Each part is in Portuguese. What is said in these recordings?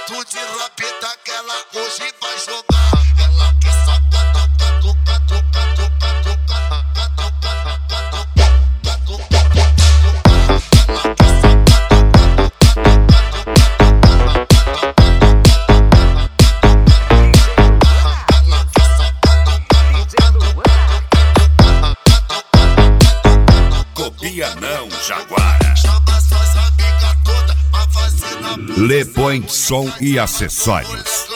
foto de rapeta que ela hoje vai jogar. Ela quer sacar da catuca, tuca, tuca, tuca, Copia não, Jaguara. Le Point Som e Acessórios.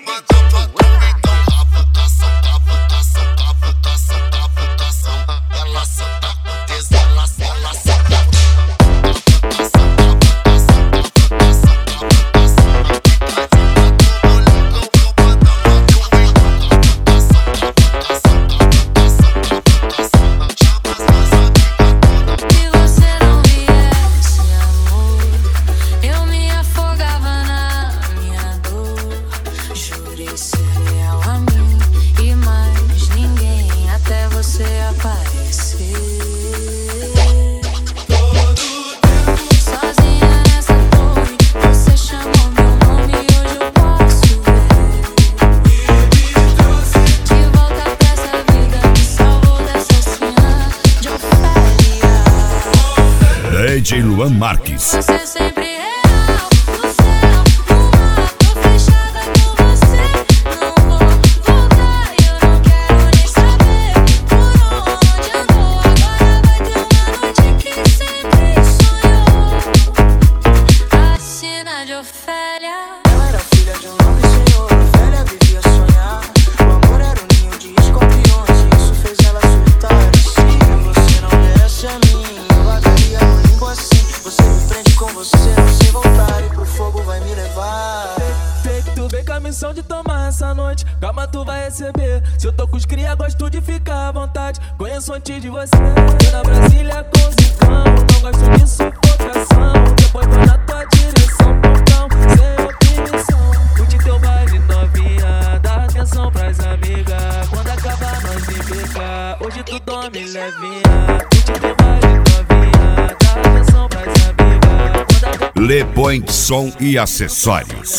DJ Luan Marques. Você sempre real, no céu, no mar, tô fechada com você. Não vou voltar e eu não quero nem saber por onde andou. Agora vai ter uma noite que sempre sonhou. Assina de Ofélia. Ela era filha de um nobre senhor. Ofélia vivia a sonhar. O amor era um ninho de escorpiões e isso fez ela surtar. E se você não viesse a mim, eu vagaria no limbo assim. Você me prende com você, não sei voltar e pro fogo vai me levar. Sei que tu vem com a missão de tomar essa noite. Calma, tu vai receber. Se eu tô com os cria, gosto de ficar à vontade. Conheço antes de você. Eu na Brasília com zicão. Não gosto de sufocação. Depois vou na tua direção, portão, sem opinião. Curte teu baile novinha, dá atenção pras amigas. Quando acabar nós implica. Hoje tu dorme levinha. Curte teu baile novinha, dá atenção pras amigas. Le Point Som e Acessórios.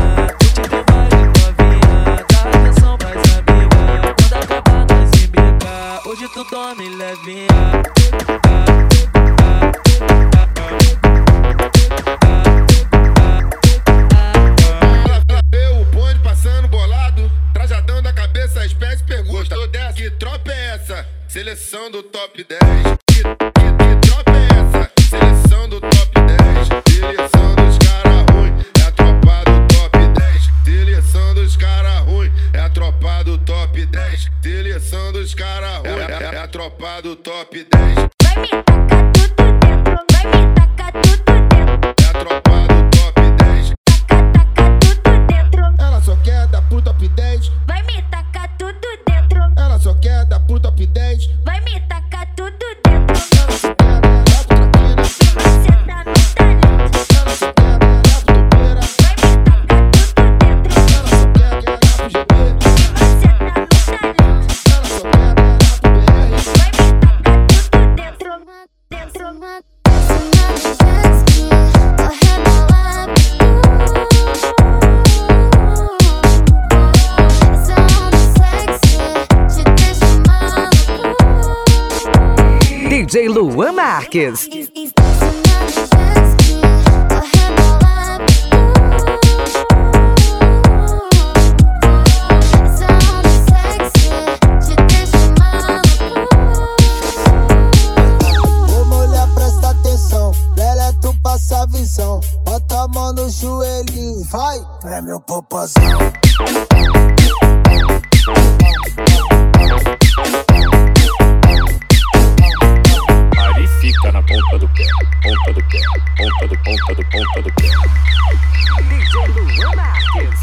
Hoje tu dorme levinha. Ela vê o bonde passando bolado, trajadão da cabeça, as pés pergunta: gostou dessa? Que tropa é essa? Seleção do top 10. Que tropa é essa? Seleção do top 10. Seleção dos cara ruim, é a tropa do top 10. Seleção dos cara ruim, é a tropa do top 10. Seleção dos cara ruim, é a tropa do top 10. Vai me tacar tudo dentro, vai me tacar tudo dentro. É a tropa do top 10. Taca tudo dentro. Ela só quer dar pro top 10. Vai me tacar tudo dentro. Ela só quer dar pro top 10. Vai me tacar tudo dentro. Ela só quer dar pro tranquila. Você tá no talento. Ela só quer dar pro topeira. Vai me tacar tudo dentro. Ela só quer dar pro GP. Você tá no talento. Ela só quer dar pro BR. Vai me tacar tudo dentro. DJ Luan Marques. Ô mulher, presta atenção, velha, tu passa a visão. Bota a mão no joelhinho, vai, é meu popozão. Ari fica na ponta do pé, ponta do pé, ponta do pé. DJ Luan Marques.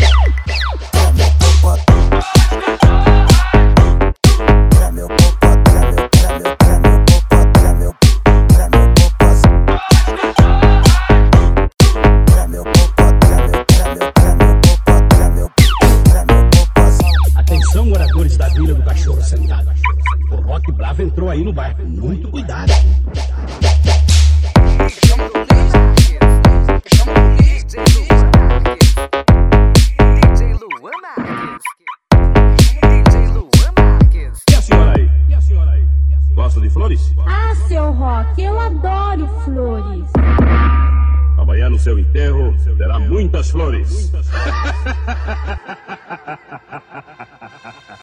Atenção, moradores da Vila do Cachorro Sentado. O Rock Bravo entrou aí no bairro. Muito cuidado. Chama a polícia. Gosta de flores? Ah, seu Rock, eu adoro flores. Amanhã no seu enterro terá muitas flores.